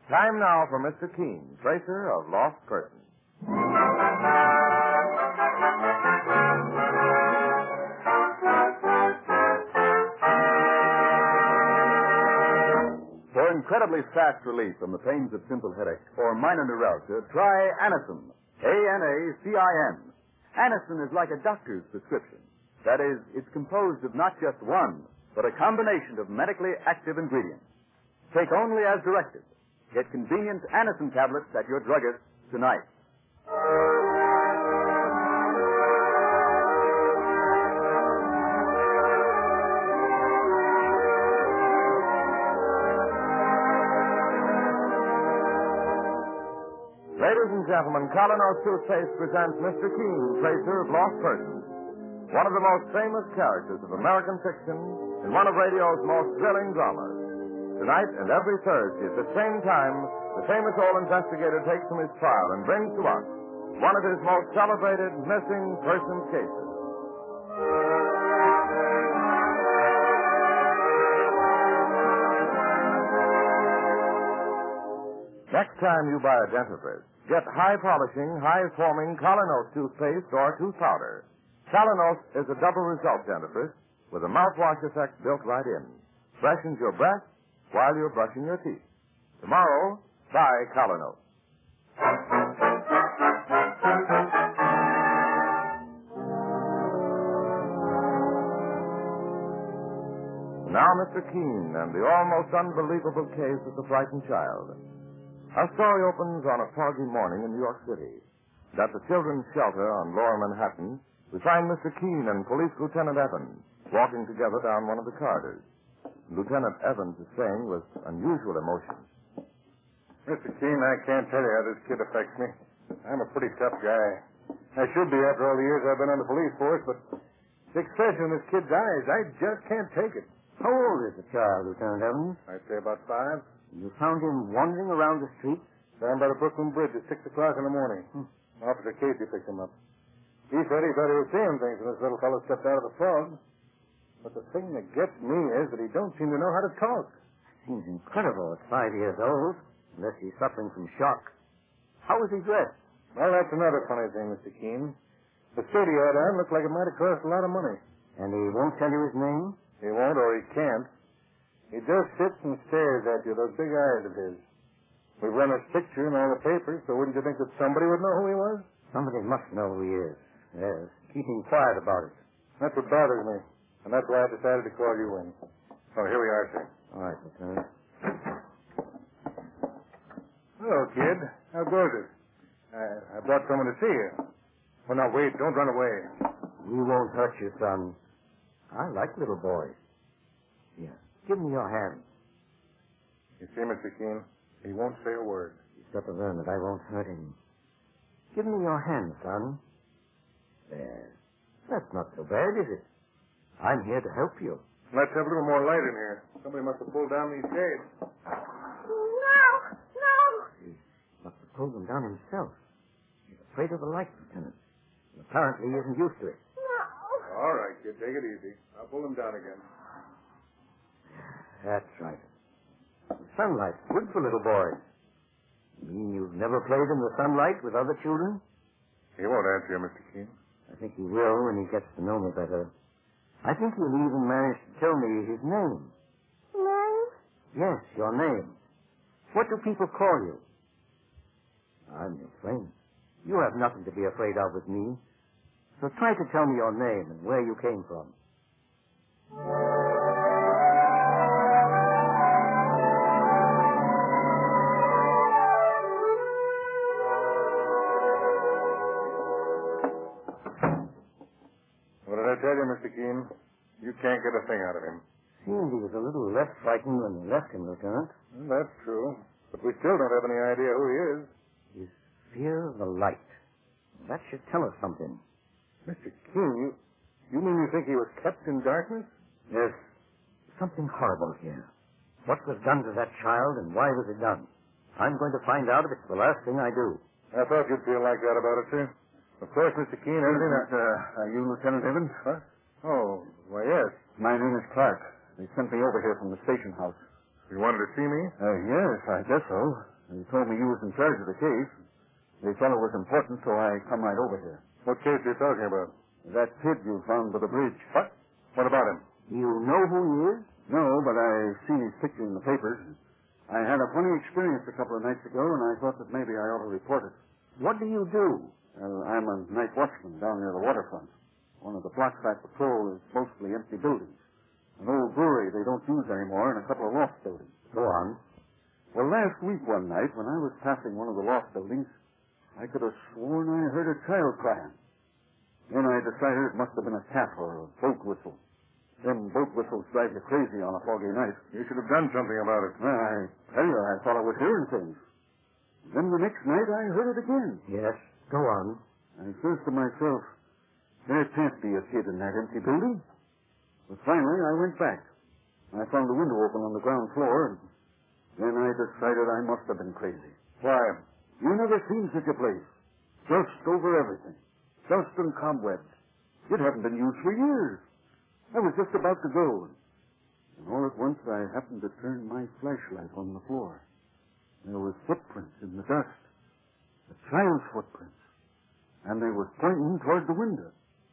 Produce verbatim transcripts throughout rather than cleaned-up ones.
Time now for Mister Keene, tracer of lost persons. For incredibly fast relief from the pains of simple headache or minor neuralgia, try Anacin. A N A C I N. Anacin is like a doctor's prescription. That is, it's composed of not just one, but a combination of medically active ingredients. Take only as directed. Get convenient Anacin tablets at your druggist tonight. Ladies and gentlemen, Colonos Toothpaste presents Mister Keene, tracer of lost persons. One of the most famous characters of American fiction in one of radio's most thrilling dramas. Tonight and every Thursday at the same time, the famous old investigator takes from his file and brings to us one of his most celebrated missing persons cases. Next time you buy a dentifrice, get high-polishing, high-forming Colonos toothpaste or tooth powder. Colonos is a double result dentifrice with a mouthwash effect built right in. Freshens your breath while you're brushing your teeth. Tomorrow, buy Colonos. Now, Mister Keene and the almost unbelievable case of the frightened child. Our story opens on a foggy morning in New York City. At the children's shelter on Lower Manhattan, we find Mister Keene and Police Lieutenant Evans walking together down one of the corridors. Lieutenant Evans is saying with unusual emotion. Mister Keene, I can't tell you how this kid affects me. I'm a pretty tough guy. I should be after all the years I've been on the police force, but the expression in this kid's eyes, I just can't take it. How old is the child, Lieutenant Evans? I'd say about five. You found him wandering around the streets? Down by the Brooklyn Bridge at six o'clock in the morning. Hmm. Officer Casey picked him up. He said he thought he was seeing things when this little fellow stepped out of the fog. But the thing that gets me is that he don't seem to know how to talk. Seems incredible at five years old, unless he's suffering from shock. How was he dressed? Well, that's another funny thing, Mister Keene. The suit he had on looked like it might have cost a lot of money. And he won't tell you his name? He won't, or he can't. He just sits and stares at you, those big eyes of his. We've run his picture in all the papers, so wouldn't you think that somebody would know who he was? Somebody must know who he is. Yes. Keeping quiet about it. That's what bothers me. And that's why I decided to call you in. Oh, here we are, sir. All right, Lieutenant. Hello, kid. How goes it? I, I brought someone to see you. Oh, now, wait. Don't run away. We won't hurt you, son. I like little boys. Here, give me your hand. You see, Mister Keene, he won't say a word. He's got to learn that I won't hurt him. Give me your hand, son. There. That's not so bad, is it? I'm here to help you. Let's have a little more light in here. Somebody must have pulled down these shades. No, no. He must have pulled them down himself. He's afraid of the light, Lieutenant. And apparently he isn't used to it. No. All right, kid, take it easy. I'll pull them down again. That's right. The sunlight's good for little boys. You mean you've never played in the sunlight with other children? He won't answer you, Mister Keene. I think he will when he gets to know me better. I think he'll even manage to tell me his name. Name? Yes, your name. What do people call you? I'm your friend. You have nothing to be afraid of with me. So try to tell me your name and where you came from. What did I tell you, Mister Keene? You can't get a thing out of him. Seemed he was a little less frightened when we left him, Lieutenant. Well, that's true. But we still don't have any idea who he is. His fear of the light. That should tell us something. Mister Keene, you, you mean you think he was kept in darkness? Yes. Something horrible here. What was done to that child and why was it done? I'm going to find out if it's the last thing I do. I thought you'd feel like that about it, sir. Of course, Mister Keene, everything... Uh, uh, are you Lieutenant Evans? What? Oh, why, yes. My name is Clark. They sent me over here from the station house. You wanted to see me? Uh, yes, I guess so. They told me you was in charge of the case. They thought it was important, so I come right over here. What case are you talking about? That kid you found by the bridge. What? What about him? You know who he is? No, but I seen his picture in the papers. I had a funny experience a couple of nights ago, and I thought that maybe I ought to report it. What do you do? Well, I'm a night watchman down near the waterfront. One of the blocks I patrol is mostly empty buildings. An old brewery they don't use anymore, and a couple of loft buildings. Go on. Well, last week one night, when I was passing one of the loft buildings, I could have sworn I heard a child crying. Then I decided it must have been a cat or a boat whistle. Them boat whistles drive you crazy on a foggy night. You should have done something about it. Well, I tell you, I thought I was hearing things. Then the next night I heard it again. Yes, go on. I says to myself, there can't be a kid in that empty building. But finally I went back. I found the window open on the ground floor, and then I decided I must have been crazy. Why? You never seen such a place. Dust over everything. Dust and cobwebs. It hadn't been used for years. I was just about to go. And all at once I happened to turn my flashlight on the floor. There was footprints in the dust. A child's footprints. And they were pointing toward the window.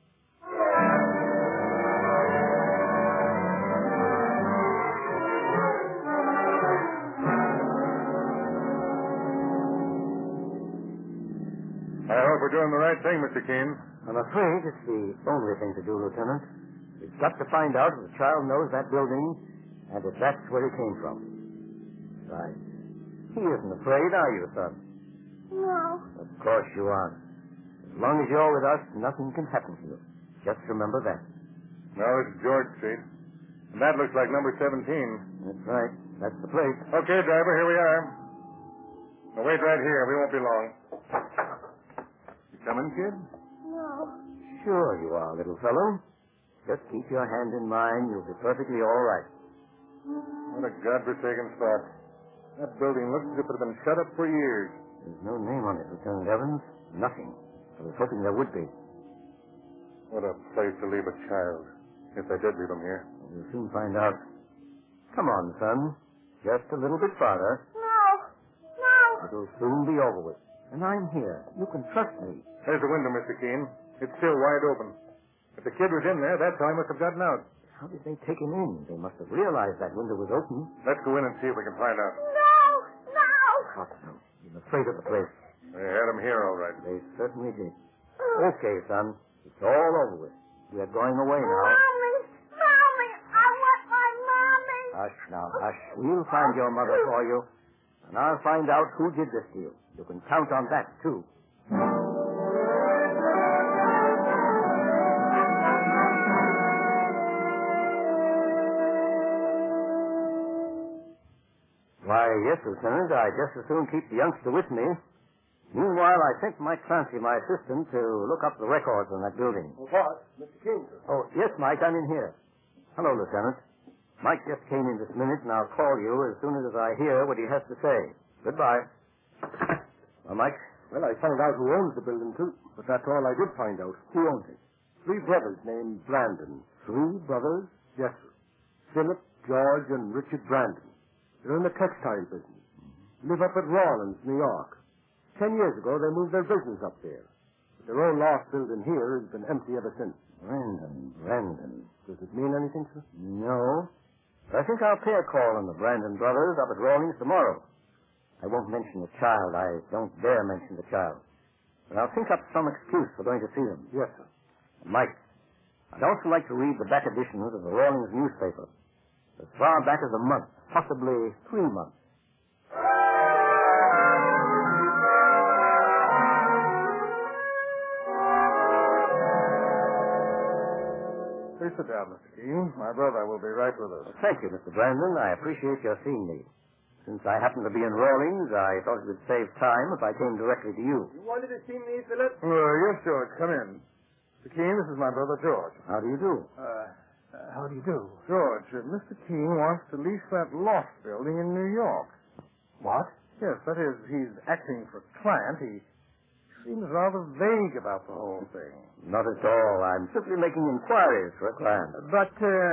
I hope we're doing the right thing, Mister Keene. I'm afraid it's the only thing to do, Lieutenant. We've got to find out if the child knows that building and if that's where he came from. Right. He isn't afraid, are you, son? No. Of course you aren't. As long as you're with us, nothing can happen to you. Just remember that. No, this is George Street. And that looks like number seventeen. That's right. That's the place. Okay, driver, here we are. Now, wait right here. We won't be long. You coming, kid? No. Sure you are, little fellow. Just keep your hand in mine. You'll be perfectly all right. What a godforsaken spot. That building looks as if it had been shut up for years. There's no name on it, Lieutenant Evans. Nothing. I was hoping there would be. What a place to leave a child. If they did leave him here. We'll soon find out. Come on, son. Just a little bit farther. No. No. It'll soon be over with. And I'm here. You can trust me. There's the window, Mister Keene. It's still wide open. If the kid was in there, that's how he must have gotten out. How did they take him in? They must have realized that window was open. Let's go in and see if we can find out. No. No. Oh, no. I'm afraid of the place. They had him here, all right. They certainly did. Okay, son. It's all over with. We're going away now. Mommy. Mommy. I want my mommy. Hush now, hush. We'll find your mother for you. And I'll find out who did this to you. You can count on that, too. Why, yes, Lieutenant. I just as soon keep the youngster with me. Meanwhile, I sent Mike Clancy, my assistant, to look up the records on that building. Well, what? Mister Keene, sir. Oh, yes, Mike, I'm in here. Hello, Lieutenant. Mike just came in this minute, and I'll call you as soon as I hear what he has to say. Goodbye. Well, Mike? Well, I found out who owns the building, too. But that's all I did find out. Who owns it? Three brothers named Brandon. Three brothers? Yes, sir. Philip, George, and Richard Brandon. They're in the textile business. Live up at Rawlins, New York. Ten years ago, they moved their business up there. But their own loft building here has been empty ever since. Brandon, Brandon. Does it mean anything, sir? No. But I think I'll pay a call on the Brandon brothers up at Rawlings tomorrow. I won't mention the child. I don't dare mention the child. But I'll think up some excuse for going to see them. Yes, sir. Mike, I'd also like to read the back editions of the Rawlings newspaper. As far back as a month, possibly three months. Please sit down, Mister Keene. My brother will be right with us. Thank you, Mister Brandon. I appreciate your seeing me. Since I happen to be in Rawlings, I thought it would save time if I came directly to you. You wanted to see me, Philip? Uh, yes, George. Come in. Mister Keene, this is my brother, George. How do you do? Uh, uh how do you do? George, uh, Mister Keene wants to lease that loft building in New York. What? Yes, that is, he's acting for a client. He seems rather vague about the whole thing. Not at all. I'm simply making inquiries for a client. But,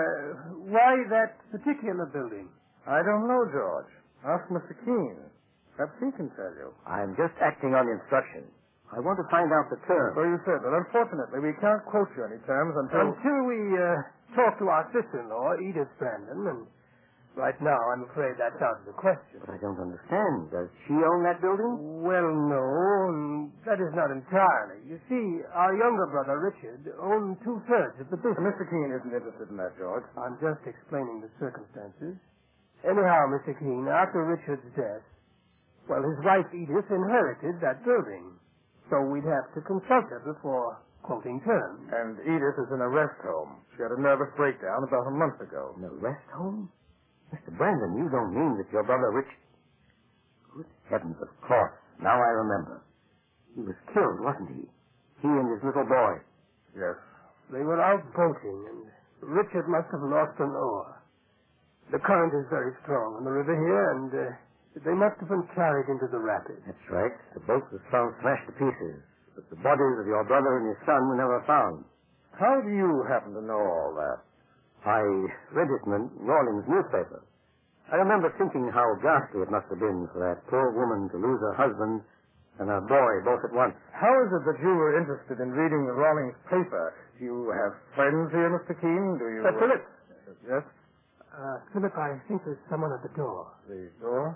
uh, why that particular building? I don't know, George. Ask Mister Keene. Perhaps he can tell you. I'm just acting on instruction. I want to find out the terms. So you said, but unfortunately we can't quote you any terms until... Until we uh, talk to our sister-in-law, Edith Brandon, and right now I'm afraid that's out of the question. But I don't understand. Does she own that building? Well, no, and that is not entirely. You see, our younger brother, Richard, owned two-thirds of the business. Mister Keene isn't interested in that, George. I'm just explaining the circumstances. Anyhow, Mister Keene, after Richard's death, well, his wife Edith inherited that building. So we'd have to consult her before quoting terms. And Edith is in a rest home. She had a nervous breakdown about a month ago. In a rest home? Mister Brandon, you don't mean that your brother Rich... Good heavens, of course. Now I remember. He was killed, wasn't he? He and his little boy. Yes. They were out boating, and Richard must have lost an oar. The current is very strong on the river here, and uh, they must have been carried into the rapids. That's right. The boat was found smashed to pieces, but the bodies of your brother and his son were never found. How do you happen to know all that? I read it in the New Orleans newspaper. I remember thinking how ghastly it must have been for that poor woman to lose her husband and her boy both at once. How is it that you were interested in reading the Rawlings paper? Do you have friends here, Mister Keene? Do you... Uh, Philip. Yes? Uh, Philip, I think there's someone at the door. The door?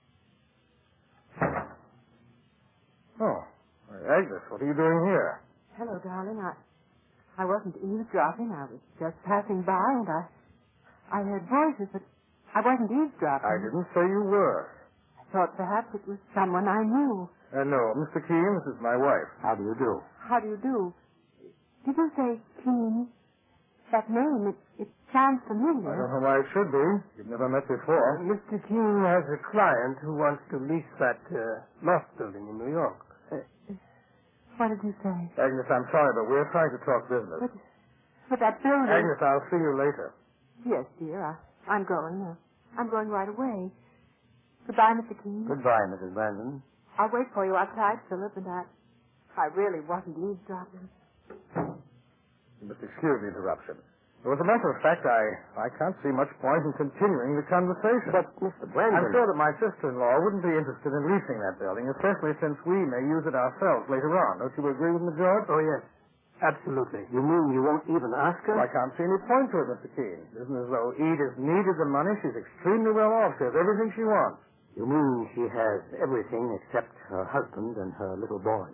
Oh. Agnes, what are you doing here? Hello, darling. I I wasn't eavesdropping. I was just passing by, and I I heard voices, but I wasn't eavesdropping. I didn't say you were. I thought perhaps it was someone I knew. Uh, no, Mister Keene, this is my wife. How do you do? How do you do? Did you say Keene? That name, it, it sounds I familiar. don't know why it should be. You've never met before. Mister Keene has a client who wants to lease that uh, loft building in New York. Uh, what did you say? Agnes, I'm sorry, but we're trying to talk business. But, but that building... Agnes, I'll see you later. Yes, dear. I, I'm going. Uh, I'm going right away. Goodbye, Mister Keene. Goodbye, Missus Brandon. I'll wait for you outside, Philip, and I... I really wasn't eavesdropping. You must excuse the interruption. Well, as a matter of fact, I, I can't see much point in continuing the conversation. But, Mister Brandon... I'm sure that my sister-in-law wouldn't be interested in leasing that building, especially since we may use it ourselves later on. Don't you agree with me, George? Oh, yes. Absolutely. You mean you won't even ask her? Well, I can't see any point to it, Mister Keene. It isn't as though Edith needed the money. She's extremely well off. She has everything she wants. You mean she has everything except her husband and her little boy?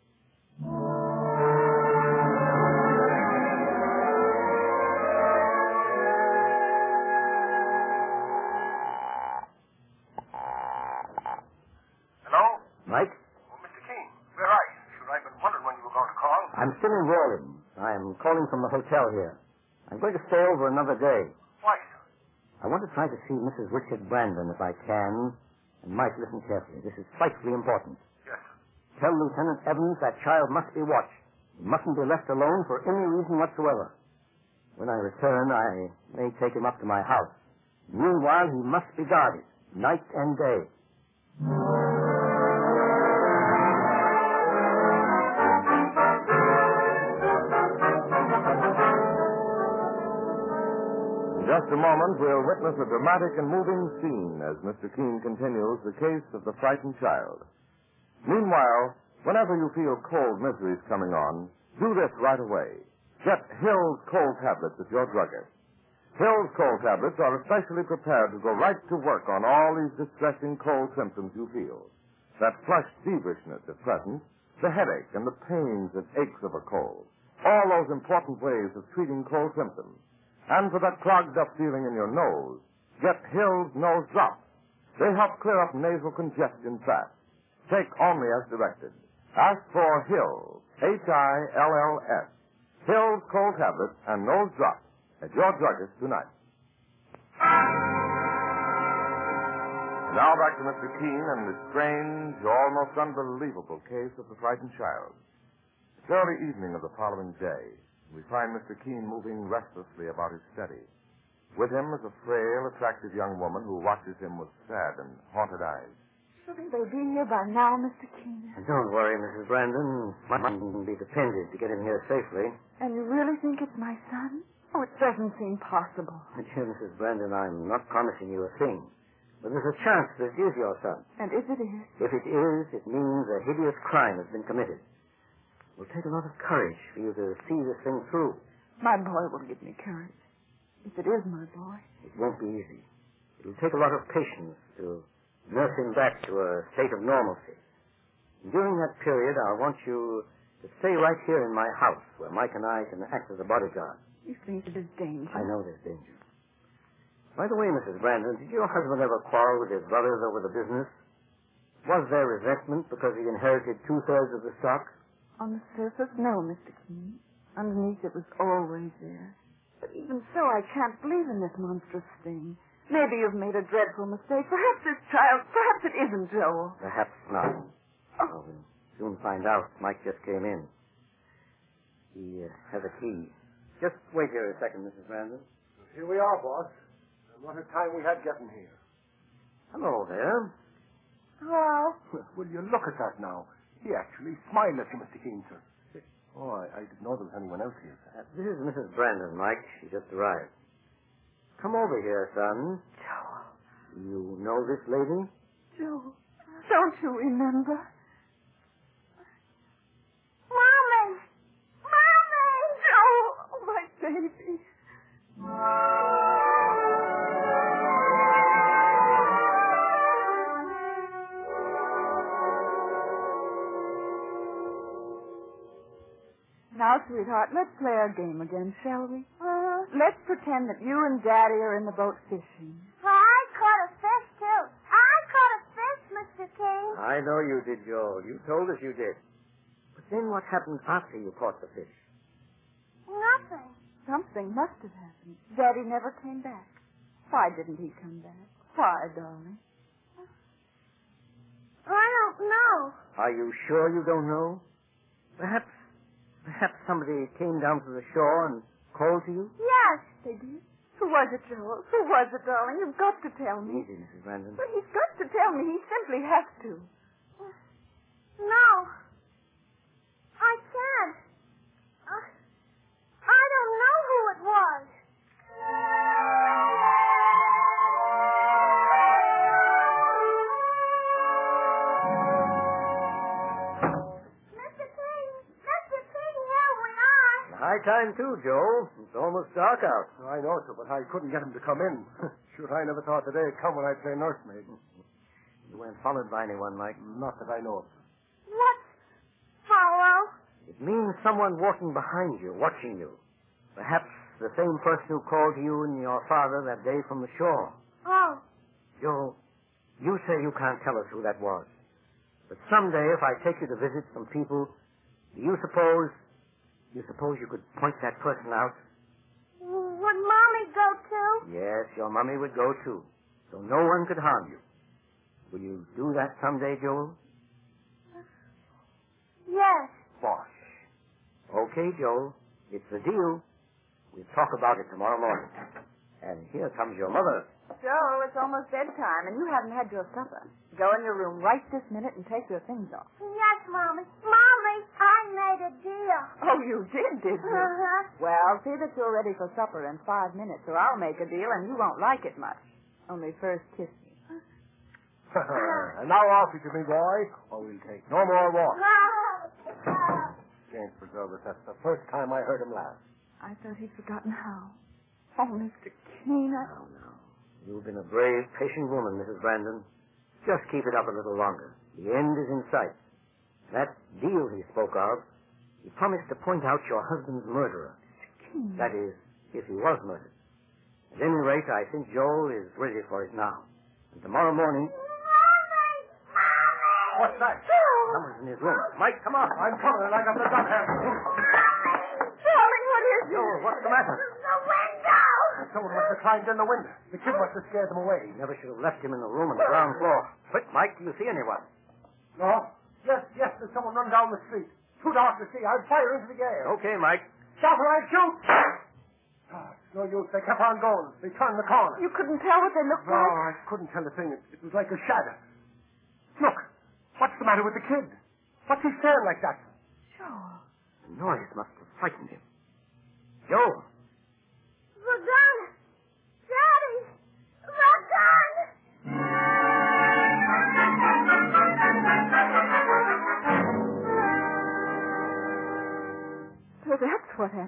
Hello? Mike? Oh, Mister Keene, where are you? Sure, I've been wondering when you were going to call. I'm still in Rawlins. I'm calling from the hotel here. I'm going to stay over another day. Why, sir? I want to try to see Missus Richard Brandon if I can. And Mike, listen carefully. This is vitally important. Yes, sir. Tell Lieutenant Evans that child must be watched. He mustn't be left alone for any reason whatsoever. When I return, I may take him up to my house. Meanwhile, he must be guarded, night and day. In just a moment, we'll witness a dramatic and moving scene as Mister Keene continues the case of the frightened child. Meanwhile, whenever you feel cold miseries coming on, do this right away. Get Hill's cold tablets at your druggist. Hill's cold tablets are especially prepared to go right to work on all these distressing cold symptoms you feel. That flushed feverishness if present, the headache and the pains and aches of a cold. All those important ways of treating cold symptoms. And for that clogged up feeling in your nose, get Hill's nose drops. They help clear up nasal congestion fast. Take only as directed. Ask for Hill's, H I L L S. Hill's cold tablets and nose drops at your druggist tonight. Now back to Mister Keene and the strange, almost unbelievable case of the frightened child. It's early evening of the following day. We find Mister Keene moving restlessly about his study. With him is a frail, attractive young woman who watches him with sad and haunted eyes. Shouldn't they be here by now, Mister Keene? Don't worry, Missus Brandon. Mike can be depended to get him here safely. And you really think it's my son? Oh, it doesn't seem possible. My dear Missus Brandon, I'm not promising you a thing. But there's a chance that it is your son. And if it is? If it is, it means a hideous crime has been committed. It will take a lot of courage for you to see this thing through. My boy will give me courage. If it is my boy. It won't be easy. It will take a lot of patience to nurse him back to a state of normalcy. And during that period, I want you to stay right here in my house, where Mike and I can act as a bodyguard. You think there's danger? I know there's danger. By the way, Missus Brandon, did your husband ever quarrel with his brothers over the business? Was there resentment because he inherited two-thirds of the stock? On the surface, no, Mister Keene. Underneath, it was always there. But even so, I can't believe in this monstrous thing. Maybe you've made a dreadful mistake. Perhaps this child, perhaps it isn't Joel. Perhaps not. Oh, we'll soon find out. Mike just came in. He uh, has a key. Just wait here a second, Missus Brandon. Here we are, boss. And what a time we had getting here. Hello there. Hello. Will you look at that now? He actually smiled at you, Mister Keene, sir. Oh, I, I didn't know there was anyone else here, sir. Uh, this is Missus Brandon, Mike. She just arrived. Come over here, son. Joel. You know this lady? Joel. Don't you remember? Mommy! Mommy! Joel. Oh, my baby. Now, sweetheart, let's play our game again, shall we? Uh, Let's pretend that you and Daddy are in the boat fishing. I caught a fish, too. I caught a fish, Mister King. I know you did, Joel. You told us you did. But then what happened after you caught the fish? Nothing. Something must have happened. Daddy never came back. Why didn't he come back? Why, darling? I don't know. Are you sure you don't know? Perhaps, perhaps somebody came down to the shore and called to you? Yes. They did? Who was it, Joel? Who was it, darling? You've got to tell me. Easy, Missus Brandon. But he's got to tell me. He simply has to. No. I can't. Uh, I don't know who it was. Mister King, Mister King, here we are. High time, too, Joel. It's almost dark out. I know, sir, but I couldn't get him to come in. Sure, I never thought the day would come when I'd play nursemaid. You weren't followed by anyone, Mike. Not that I know of, sir. What's follow? It means someone walking behind you, watching you. Perhaps the same person who called to you and your father that day from the shore. Oh. Joel, you say you can't tell us who that was. But someday, if I take you to visit some people, do you suppose, you suppose you could point that person out? Would Mommy go too? Yes, your mummy would go too, so no one could harm you. Will you do that someday, Joel? Yes. Bosh. Okay, Joel. It's a deal. We'll talk about it tomorrow morning. And here comes your mother. Joel, it's almost bedtime, and you haven't had your supper. Go in your room right this minute and take your things off. Yes, Mommy. Mommy, I made a deal. Oh, you did, did you? Uh-huh. Well, see that you're ready for supper in five minutes, or I'll make a deal, and you won't like it much. Only first kiss me. And now off with you, me boy, or we'll take no more walks. James preserve us, that's the first time I heard him laugh. I thought he'd forgotten how. Oh, Mister Keene, I... No, no. You've been a brave, patient woman, Missus Brandon. Just keep it up a little longer. The end is in sight. That deal he spoke of, he promised to point out your husband's murderer. Keene. That is, if he was murdered. At any rate, I think Joel is ready for it now. And tomorrow morning... Mommy! Mommy! What's that? Someone's in his room. Mike, come on. I'm coming, and I got the gun hand. Darling, what is it? Joel, what's the matter? The window! Someone must have climbed in the window. The kid must have scared them away. Never should have left him in the room on the ground floor. Quick, Mike, do you see anyone? No? Yes, yes, there's someone run down the street. Too dark to see. I'll fire into the air. Okay, Mike. Stop or I'll shoot! Oh, it's no use. They kept on going. They turned the corner. You couldn't tell what they looked No, like? I couldn't tell a thing. It, it was like a shadow. Look, what's the matter with the kid? What's he staring like that? Joel. The noise must have frightened him. Joel. The gun! Daddy! The gun!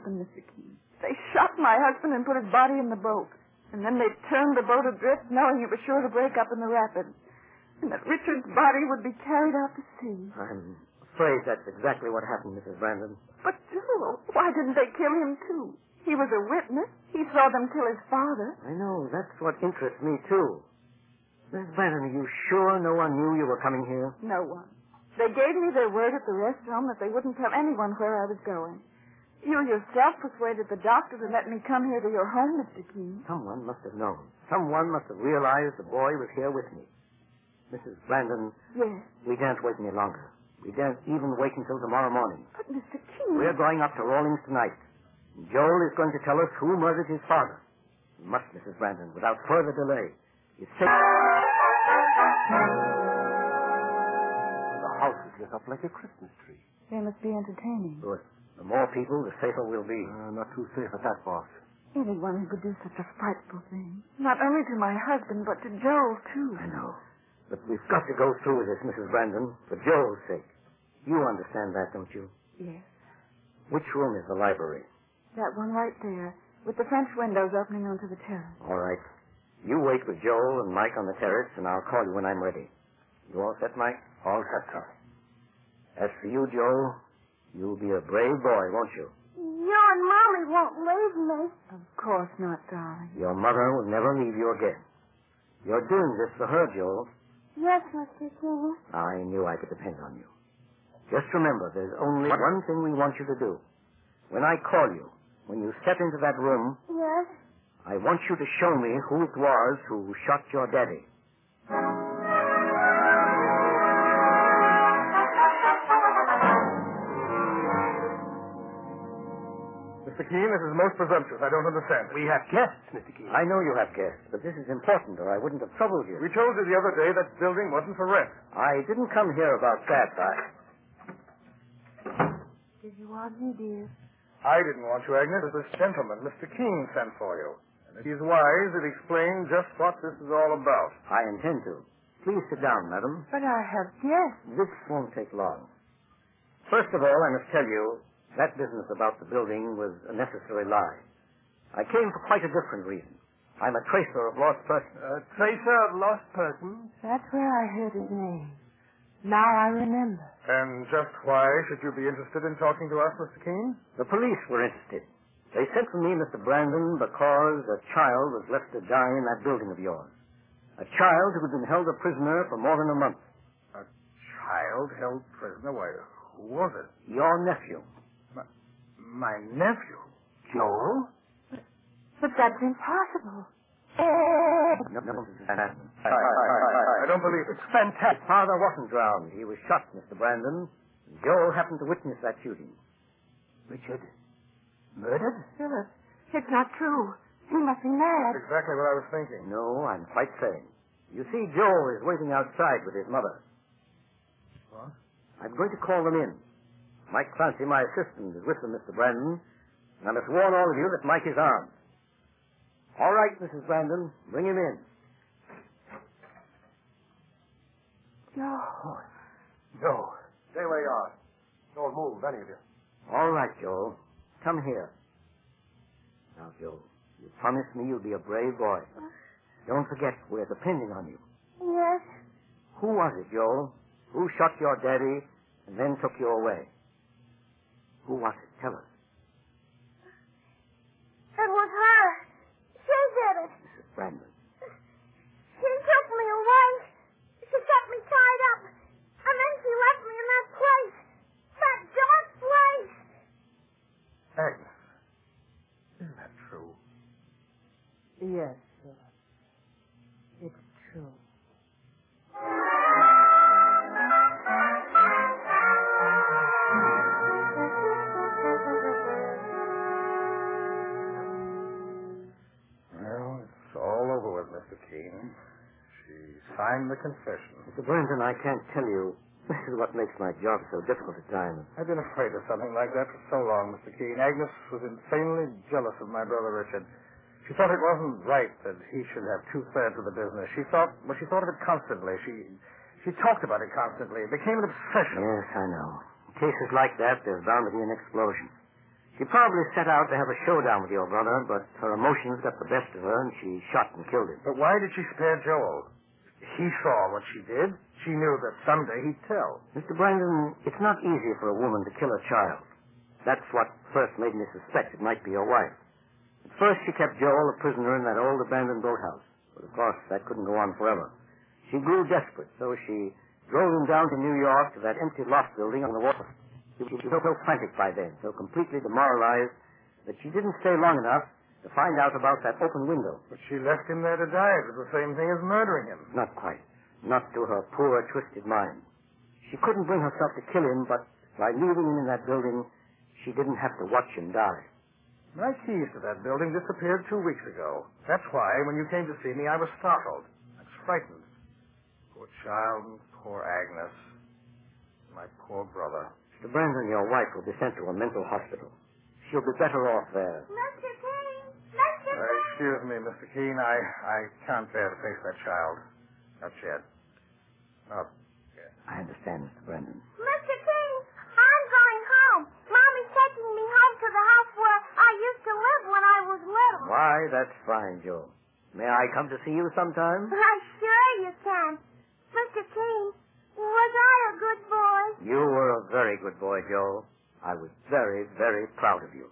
happened, Mister Keene. They shot my husband and put his body in the boat. And then they turned the boat adrift, knowing it was sure to break up in the rapids. And that Richard's body would be carried out to sea. I'm afraid that's exactly what happened, Missus Brandon. But, Joe, why didn't they kill him, too? He was a witness. He saw them kill his father. I know. That's what interests me, too. Missus Brandon, are you sure no one knew you were coming here? No one. They gave me their word at the rest home that they wouldn't tell anyone where I was going. You yourself persuaded the doctor to let me come here to your home, Mister Keene. Someone must have known. Someone must have realized the boy was here with me. Missus Brandon. Yes. We daren't wait any longer. We daren't even wait until tomorrow morning. But, Mister Keene... We're going up to Rawlings tonight. Joel is going to tell us who murdered his father. We must, Missus Brandon, without further delay. It's safe. The house is lit up like a Christmas tree. They must be entertaining. Good. The more people, the safer we'll be. Uh, not too safe at that, boss. Anyone who could do such a frightful thing. Not only to my husband, but to Joel, too. I know. But we've got to go through with this, Missus Brandon, for Joel's sake. You understand that, don't you? Yes. Which room is the library? That one right there, with the French windows opening onto the terrace. All right. You wait with Joel and Mike on the terrace, and I'll call you when I'm ready. You all set, Mike? All set, sir. As for you, Joel, you'll be a brave boy, won't you? You and Mommy won't leave me. Of course not, darling. Your mother will never leave you again. You're doing this for her, Joel. Yes, Mister Keene. I knew I could depend on you. Just remember, there's only one thing we want you to do. When I call you, when you step into that room, Yes? I want you to show me who it was who shot your daddy. Mister Keene, this is most presumptuous. I don't understand. We have guests, Mister Keene. I know you have guests, but this is important, or I wouldn't have troubled you. We told you the other day that building wasn't for rent. I didn't come here about that. I... Did you want me, dear? I didn't want you, Agnes. This gentleman, Mister Keene, sent for you. And if he's wise, he'll explain just what this is all about. I intend to. Please sit down, madam. But I have guests. This won't take long. First of all, I must tell you, that business about the building was a necessary lie. I came for quite a different reason. I'm a tracer of lost persons. A tracer of lost persons? That's where I heard his name. Now I remember. And just why should you be interested in talking to us, Mister Keene? The police were interested. They sent for me, Mister Brandon, because a child was left to die in that building of yours. A child who had been held a prisoner for more than a month. A child held prisoner? Why, who was it? Your nephew. My, my nephew? Joel? But that's impossible. No, no, I, I, I, I don't believe it. It's fantastic. Father wasn't drowned. He was shot, Mister Brandon. Joel happened to witness that shooting. Richard? Murdered? Philip, it's not true. He must be mad. That's exactly what I was thinking. No, I'm quite sane. You see, Joel is waiting outside with his mother. What? I'm going to call them in. Mike Clancy, my assistant, is with them, Mister Brandon. And I must warn all of you that Mike is armed. All right, Missus Brandon, bring him in. Joel. No. Stay where you are. Don't move, any of you. All right, Joel. Come here. Now, Joel, you promised me you'll be a brave boy. Don't forget, we're depending on you. Yes? Who was it, Joel? Who shot your daddy and then took you away? Who was it? Tell us. It was her. She did it. Missus Brandon. She took me away. She kept me tied up. And then she left me in that place. That dark place. Agnes, isn't that true? Yes, sir. It's true. Well, it's all over with, Mister Keene. She signed the confession. Mister Brandon, I can't tell you. This is what makes my job so difficult at times. I've been afraid of something like that for so long, Mister Keene. Agnes was insanely jealous of my brother Richard. She thought it wasn't right that he should have two-thirds of the business. She thought, well, she thought of it constantly. She she talked about it constantly. It became an obsession. Yes, I know. In cases like that, there's bound to be an explosion. She probably set out to have a showdown with your brother, but her emotions got the best of her, and she shot and killed him. But why did she spare Joel? He saw what she did. She knew that someday he'd tell. Mister Brandon, it's not easy for a woman to kill a child. That's what first made me suspect it might be your wife. At first, she kept Joel a prisoner in that old abandoned boathouse. But, of course, that couldn't go on forever. She grew desperate, so she drove him down to New York to that empty loft building on the water. She was so, so frantic by then, so completely demoralized, that she didn't stay long enough to find out about that open window. But she left him there to die. It was the same thing as murdering him. Not quite. Not to her poor, twisted mind. She couldn't bring herself to kill him, but by leaving him in that building, she didn't have to watch him die. My keys to that building disappeared two weeks ago. That's why, when you came to see me, I was startled. I was frightened. Poor child and poor Agnes. My poor brother. Mister Brandon, your wife will be sent to a mental hospital. She'll be better off there. Mister Keene! Mister Uh, Keene! excuse me, Mister Keene. I, I can't bear to face that child. Not yet. Not yet. I understand, Mister Brandon. Mister Keene, I'm going home. Mommy's taking me home to the house where I used to live when I was little. Why, that's fine, Joe. May I come to see you sometime? I'm sure you can. Mister Keene, was I a good boy? You were a very good boy, Joe. I was very, very proud of you.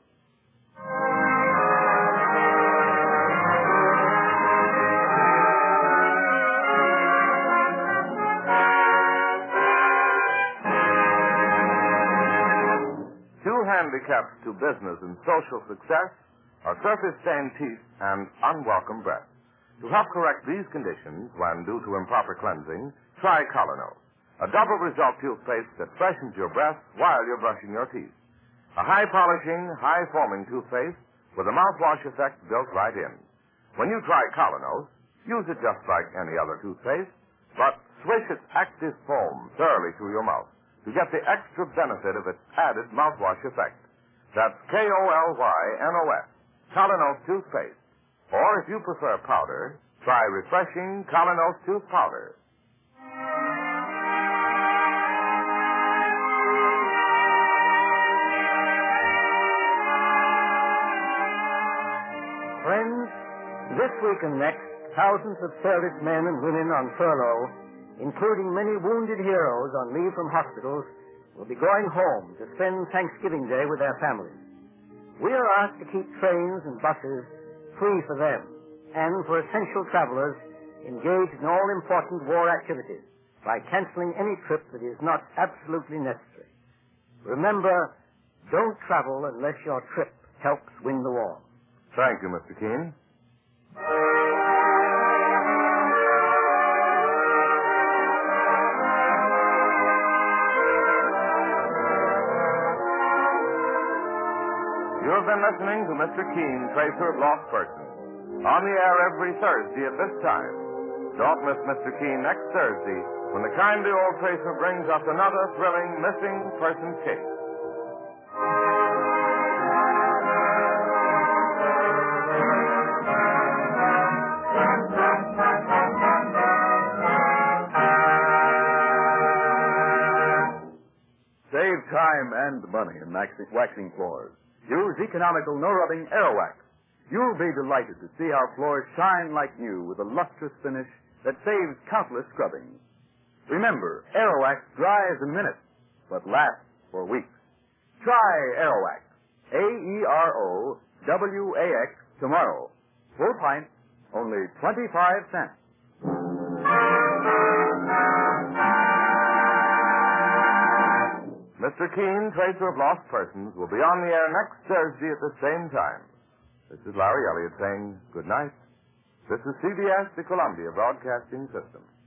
Two handicaps to business and social success are surface-stained teeth and unwelcome breath. To help correct these conditions when due to improper cleansing, try Colonos, a double result toothpaste that freshens your breath while you're brushing your teeth. A high-polishing, high-foaming toothpaste with a mouthwash effect built right in. When you try Colonos, use it just like any other toothpaste, but swish its active foam thoroughly through your mouth to get the extra benefit of its added mouthwash effect. That's K O L Y N O S, Colonos toothpaste. Or if you prefer powder, try refreshing Colonos tooth powder. Friends, this week and next, thousands of service men and women on furlough, including many wounded heroes on leave from hospitals, will be going home to spend Thanksgiving Day with their families. We are asked to keep trains and buses free for them and for essential travelers engaged in all important war activities by canceling any trip that is not absolutely necessary. Remember, don't travel unless your trip helps win the war. Thank you, Mister Keene. You have been listening to Mister Keene, Tracer of Lost Persons, on the air every Thursday at this time. Don't miss Mister Keene next Thursday when the kindly old Tracer brings us another thrilling missing person case. Save time and money in waxing, waxing floors. Use economical no-rubbing Aerowax. You'll be delighted to see how floors shine like new with a lustrous finish that saves countless scrubbings. Remember, Aerowax dries in minutes, but lasts for weeks. Try Aerowax. A E R O W A X tomorrow. Full pint, only twenty-five cents. Mister Keene, Tracer of Lost Persons, will be on the air next Thursday at the same time. This is Larry Elliott saying good night. This is C B S, the Columbia Broadcasting System.